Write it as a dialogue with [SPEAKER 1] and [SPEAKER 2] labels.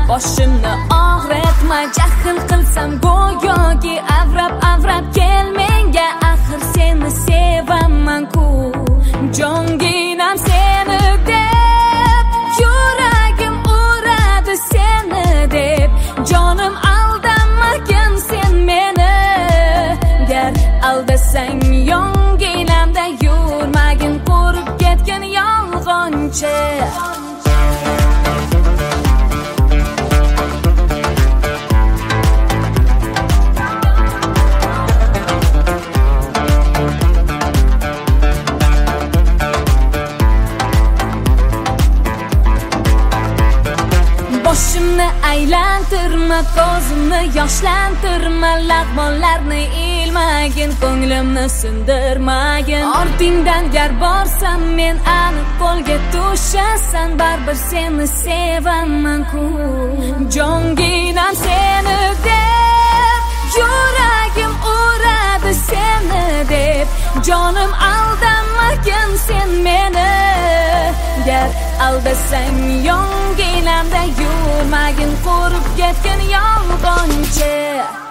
[SPEAKER 1] boshimni og'ritma, jahl qilsam go'yoki avrab kel menga, axir seni sevaman-ku. Jonginam seni deb, yuragim uradi seni deb, jonim aldamagin sen meni. Gar aldasang yonginamda yurmagin, qurib ketgin yolg'onchi. Boshimni aylantirma, ko'zimni yoshlantirma, lag'monlarni ilmagin, ko'nglimni sindirmagin. Ortingdan gar borsam men aniq qo'lga tushasan, baribir seni sevaman-ku. Jonginam seni deb, yuragim uradi seni deb, jonim aldamagin sen meni. Gar aldasang yonginamda yurmagin, qurib ketgin yolg'onchi.